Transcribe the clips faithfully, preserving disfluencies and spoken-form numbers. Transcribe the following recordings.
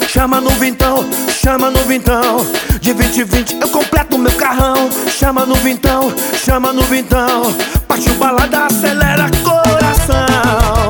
chama no vintão, chama no vintão. De vinte e vinte eu completo meu carrão. Chama no vintão, chama no vintão. Partiu balada, acelera coração.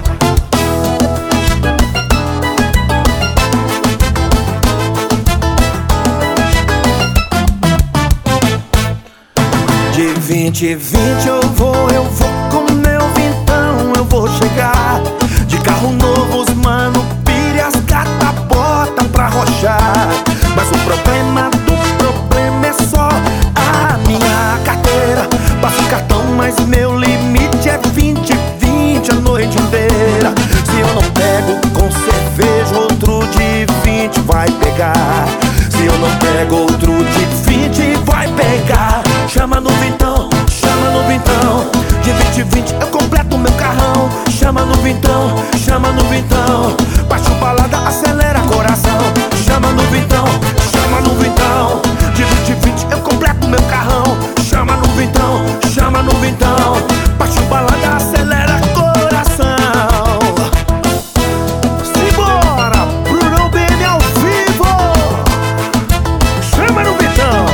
De vinte e vinte eu vou, eu vou com meu vintão. Eu vou chegar de carro novo, os mano pira e as gata botam pra rochar. Mas o problema do problema é só a minha carteira. Passo o cartão, mas meu limite é vinte, vinte a noite inteira. Se eu não pego com cerveja, outro de vinte vai pegar. Se eu não pego outro de vinte vai pegar. Chama no vintão, chama no vintão. De vinte e vinte eu completo meu carrão. Chama no vintão, chama no vintão. Partiu balada, acelera coração. Chama no vintão, chama no vintão. De vinte e vinte eu completo meu carrão. Chama no vintão, chama no vintão. Partiu balada, acelera coração. Simbora, Bruno Bene ao vivo. Chama no vintão.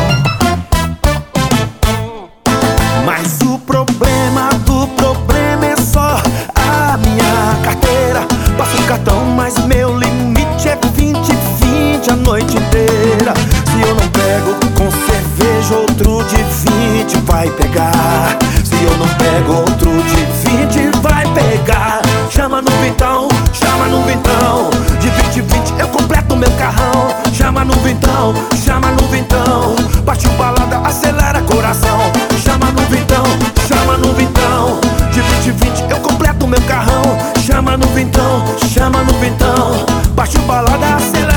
Mas o problema do problema é só a minha carteira. Passo o cartão, mas meu limite é vinte, vinte a noite inteira. Se eu não pego com cerveja, outro de vinte vai pegar. Se eu não pego outro de vinte vai pegar. Chama no vintão, chama no vintão. De vinte e vinte eu completo meu carrão. Chama no vintão, chama no vintão. Partiu balada, acelera coração. Chama no vintão, chama no vintão. De vinte e vinte eu completo meu carrão. Chama no vintão, chama no vintão. Partiu balada, acelera